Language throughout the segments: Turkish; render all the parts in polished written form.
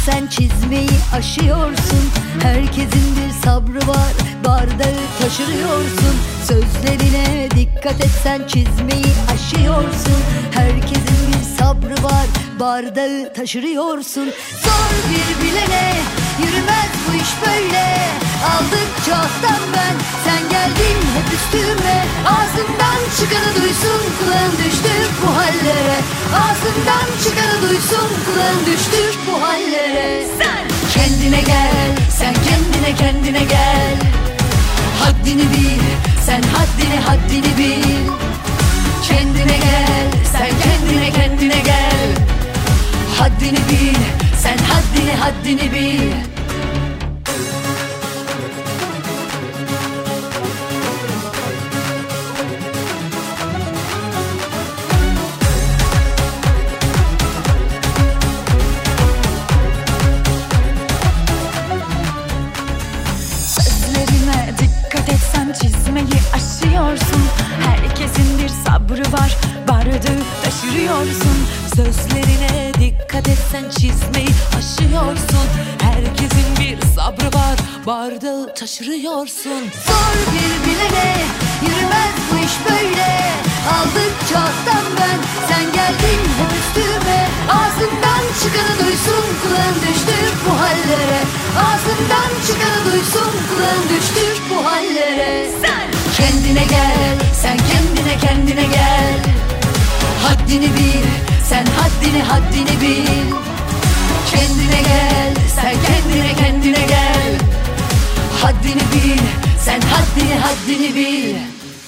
etsen çizmeyi aşıyorsun. Herkesin bir sabrı var, bardağı taşırıyorsun. Sözlerine dikkat etsen çizmeyi aşıyorsun. Herkesin bir sabrı var, bardağı taşırıyorsun. Zor bir bilene yürümez bu iş böyle. Aldıkça alttan ben, sen geldin hep üstüme. Ağzından çıkanı duysun, kulağın düştü bu hallere. Ağzından çıkanı duysun, kulağın düştü bu hallere. Sen kendine gel, sen kendine gel. Haddini bil, sen haddini bil. Kendine gel, sen kendine gel. Haddini bil, sen haddini bil. Sözlerine dikkat etsen çizmeyi aşıyorsun. Herkesin bir sabrı var, bardağı taşırıyorsun. Sözlerine dikkat etsen çizmeyi aşıyorsun. Herkesin bir sabrı var, bardağı taşırıyorsun. Zor bir bilene yürümez bu iş böyle. Aldıkça alttan ben, sen geldin hep üstüme. Ağzından çıkanı duysun, kulağın düştü bu hallere. Ağzından çıkanı duysun, kulağın düştü bu hallere. Sen kendine gel, sen kendine gel. Haddini bil, sen haddini bil. Kendine gel, sen kendine gel. Haddini bil, sen haddini bil.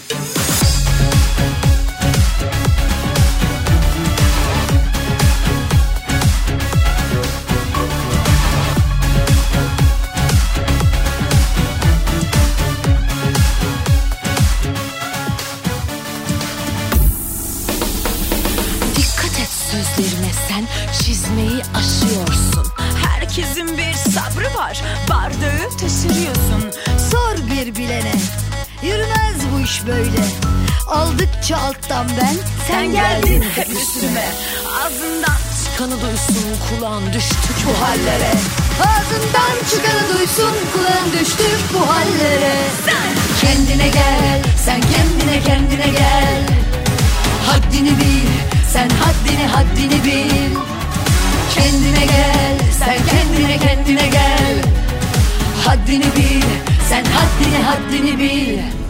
Dikkat et sözlerine, sen çizmeyi aşıyorsun. Herkesin bir sabrı var, bardağı taşırıyorsun. Zor bir bilene yürümez bu iş böyle. Aldıkça alttan ben, sen geldin hep üstüme. Ağzından çıkanı duysun, kulağın düştü Bu hallere. Ağzından çıkanı duysun, kulağın düştü bu hallere. Sen kendine gel, sen kendine gel. Haddini bil, sen haddini bil. Kendine gel, sen kendine gel. Haddini bil, sen haddini bil.